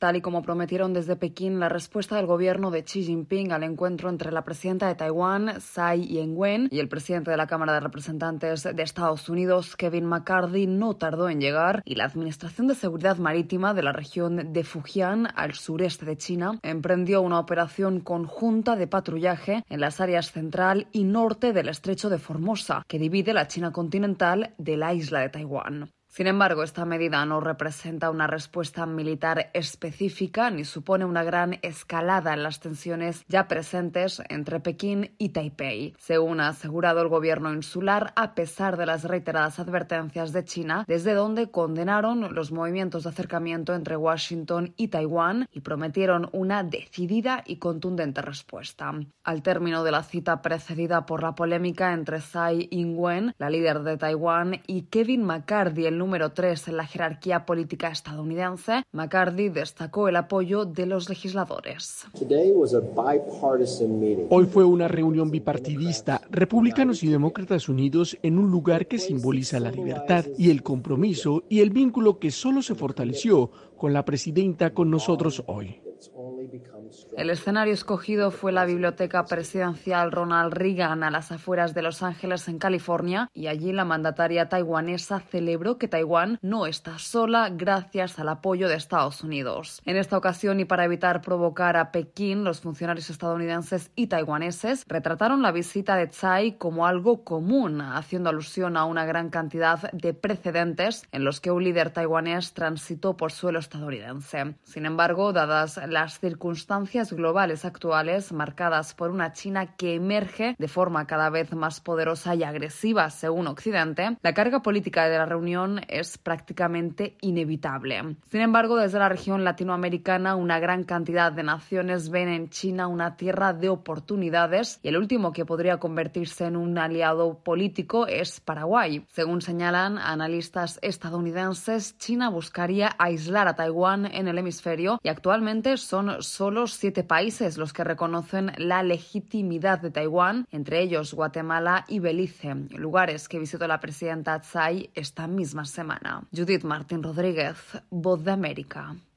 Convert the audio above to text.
Tal y como prometieron desde Pekín, la respuesta del gobierno de Xi Jinping al encuentro entre la presidenta de Taiwán, Tsai Ing-wen, y el presidente de la Cámara de Representantes de Estados Unidos, Kevin McCarthy, no tardó en llegar, y la Administración de Seguridad Marítima de la región de Fujian, al sureste de China, emprendió una operación conjunta de patrullaje en las áreas central y norte del estrecho de Formosa, que divide la China continental de la isla de Taiwán. Sin embargo, esta medida no representa una respuesta militar específica ni supone una gran escalada en las tensiones ya presentes entre Pekín y Taipei, según ha asegurado el gobierno insular, a pesar de las reiteradas advertencias de China, desde donde condenaron los movimientos de acercamiento entre Washington y Taiwán y prometieron una decidida y contundente respuesta. Al término de la cita precedida por la polémica entre Tsai Ing-wen, la líder de Taiwán, y Kevin McCarthy, el número 3 en la jerarquía política estadounidense, McCarthy destacó el apoyo de los legisladores. Hoy fue una reunión bipartidista, republicanos y demócratas unidos en un lugar que simboliza la libertad y el compromiso y el vínculo que solo se fortaleció con la presidenta con nosotros hoy. El escenario escogido fue la Biblioteca Presidencial Ronald Reagan a las afueras de Los Ángeles, en California, y allí la mandataria taiwanesa celebró que Taiwán no está sola gracias al apoyo de Estados Unidos. En esta ocasión, y para evitar provocar a Pekín, los funcionarios estadounidenses y taiwaneses retrataron la visita de Tsai como algo común, haciendo alusión a una gran cantidad de precedentes en los que un líder taiwanés transitó por suelo estadounidense. Sin embargo, dadas las circunstancias globales actuales marcadas por una China que emerge de forma cada vez más poderosa y agresiva según Occidente, la carga política de la reunión es prácticamente inevitable. Sin embargo, desde la región latinoamericana, una gran cantidad de naciones ven en China una tierra de oportunidades, y el último que podría convertirse en un aliado político es Paraguay. Según señalan analistas estadounidenses, China buscaría aislar a Taiwán en el hemisferio, y actualmente son solo 7 países los que reconocen la legitimidad de Taiwán, entre ellos Guatemala y Belice, lugares que visitó la presidenta Tsai esta misma semana. Judith Martín Rodríguez, Voz de América.